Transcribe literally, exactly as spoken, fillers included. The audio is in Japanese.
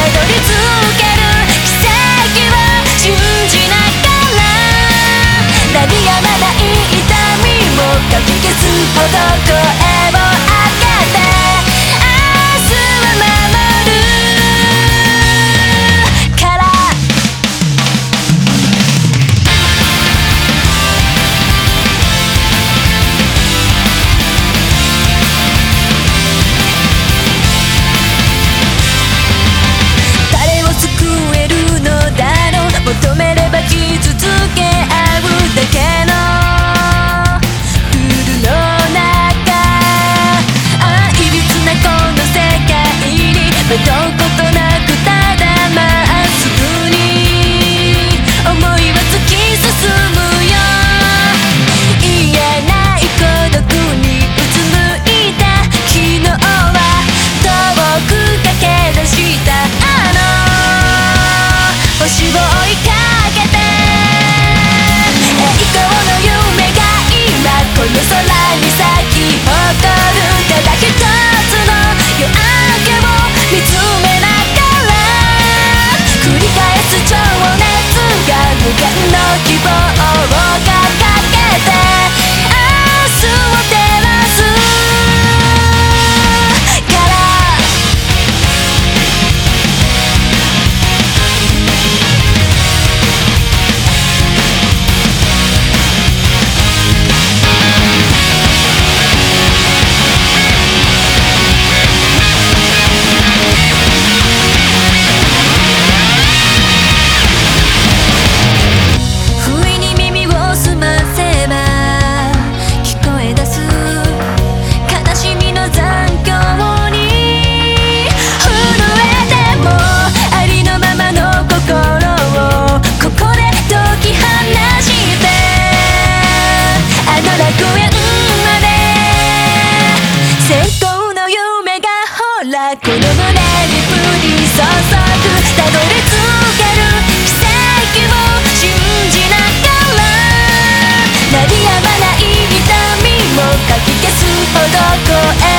どり着ける奇跡を信じながら、鳴りやまない痛みもかき消すほど声を上げて、明日は守るから求めれば生き続け合うだけのルールの中、あいびつなこの世界に惑うことなくただまっすぐに思いは突き進むよ。言えない孤独にうつむいた昨日は遠く駆け出したあの星を追いかけて、栄光の夢が今この空に咲き誇る。ただ一つの夜明けを見つめながら、繰り返す情熱が無限の希望を掲げて、明日を照らすからこの胸に降り注ぐ、たどり着ける奇跡を信じながら、鳴りやまない痛みもかき消すほど声